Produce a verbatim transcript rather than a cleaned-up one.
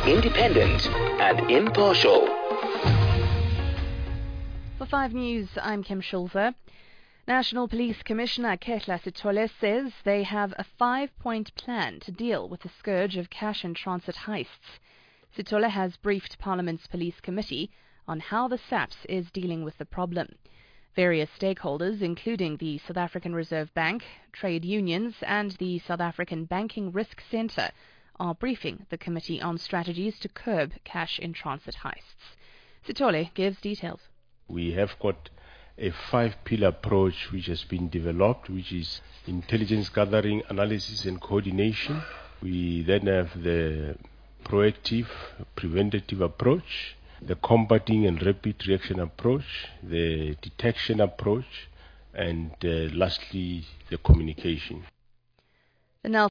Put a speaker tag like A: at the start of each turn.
A: independent and impartial.
B: For five News, I'm Kim Schulze. National Police Commissioner Kehla Sithole says they have a five-point plan to deal with the scourge of cash-in-transit heists. Sithole has briefed Parliament's Police Committee on how the SAPS is dealing with the problem. Various stakeholders, including the South African Reserve Bank, trade unions and the South African Banking Risk Centre, are briefing the committee on strategies to curb cash-in-transit heists. Sithole gives details.
C: We have got a five-pillar approach which has been developed, which is intelligence gathering, analysis and coordination. We then have the proactive, preventative approach, the combating and rapid reaction approach, the detection approach, and uh, lastly, the communication.
B: The